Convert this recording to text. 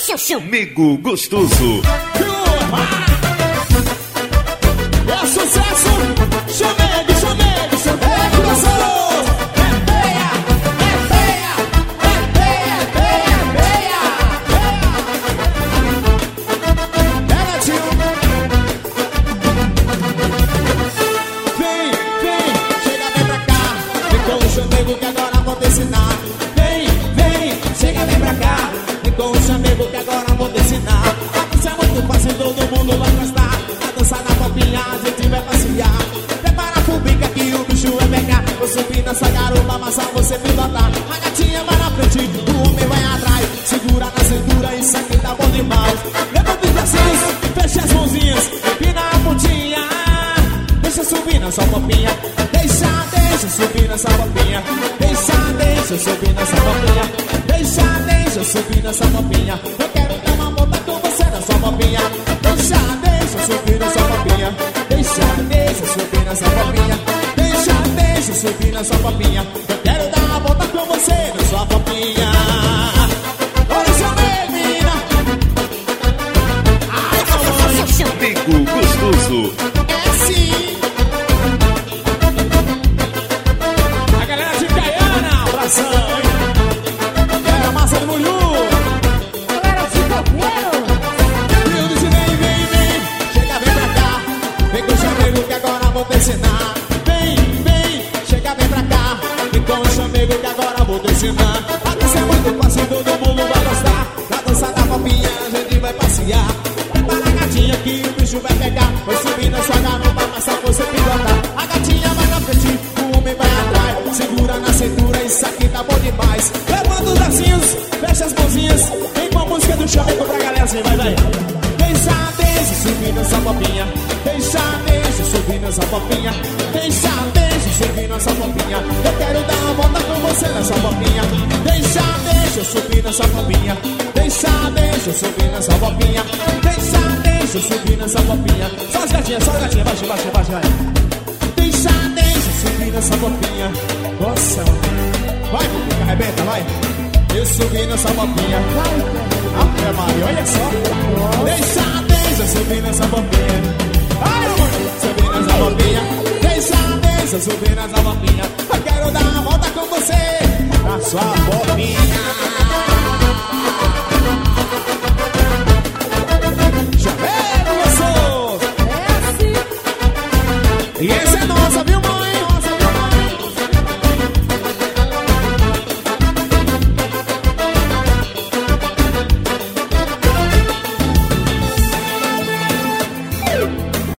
Chamego gostoso. É sucesso! Chamego, chamego, chamego gostoso! É feia, é feia, é feia, é feia, é feia! É tio! Vem, vem, chega bem pra cá. Vem com o chamego que agora vou te ensinar. Vem, vem, chega bem pra cá. Vem com o chamego que agora vou te ensinar. Isso é muito fácil, todo mundo vai gostar. A dança da copinha, a gente vai passear. Prepara a fubica que o bicho vai pegar. Vou subir nessa garupa, amassar você pilotar. A gatinha vai na frente, o homem vai atrás. Segura na cintura, isso aqui tá bom demais. Levanta os bracinhos, fecha as mãozinhas, empina a pontinha. Deixa subir na sua copinha. Deixa subir nessa copinha. Deixa subir nessa copinha. Deixa subir nessa copinha. Eu quero dar uma volta com você na sua copinha. Deixa subir nessa copinha. Deixa subir nessa copinha. Deixa subir nessa copinha. Eu quero dar uma volta com você na sua copinha. Olha só, menina. Ai, mamãe. Chamego gostoso. É sim. A galera de Caiana, abração, hein? Era massa do Mulhu. Galera de Coqueiro. Eu disse vem, vem, vem. Chega, vem pra cá. Vem com o chamego que agora vou te ensinar. Vem, vem, chega, vem pra cá. Vem com o chamego que agora vou te ensinar. A dança é muito fácil, todo mundo vai gostar. Na dança da copinha a gente vai passear. Prepara a gatinha que o bicho vai pegar. Vai subir na sua garupa, amassar você pilotar. A gatinha vai na frente, o homem vai atrás. Segura na cintura, isso aqui tá bom demais. Levanta os bracinhos, fecha as mãozinhas. Vem com a música do chamego pra galera assim, vai, vai. Deixa subir nessa copinha. Deixa subir nessa copinha. Deixa subir nessa copinha. Eu quero dar uma volta com você nessa copinha. Deixa subir nessa copinha. Deixa subir nessa copinha. Deixa subir nessa copinha. Só as gatinhas, baixa, vai. Deixa subir nessa copinha. Nossa, vai, Cuca, arrebenta, vai. Eu subi nessa copinha. Ave Maria, olha só. Deixa subir nessa copinha. Ai, subir nessa copinha. Deixa subir nessa copinha. Eu quero dar uma volta com você na sua copinha.